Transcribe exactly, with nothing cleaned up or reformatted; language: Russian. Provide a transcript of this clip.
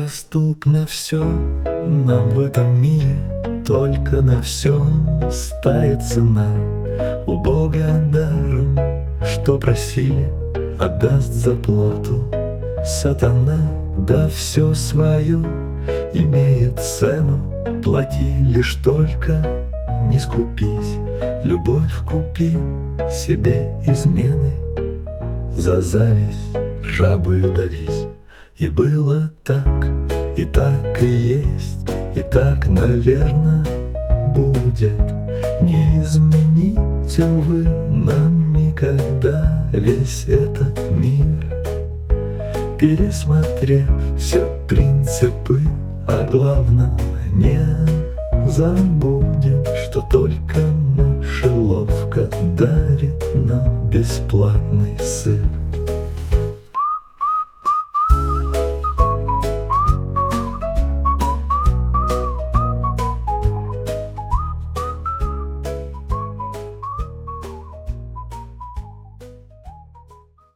Доступно все нам в этом мире, только на все стоит цена. У Бога даром, что просили, отдаст за плату сатана. Да все свое имеет цену, плати лишь только не скупись. Любовь купи себе измены, за зависть жабою давись. И было так, и так и есть, и так, наверно, будет. Не измените вы нам никогда весь этот мир, пересмотрев все принципы, а главное не забудем, что только мышеловка дарит нам бесплатный сыр.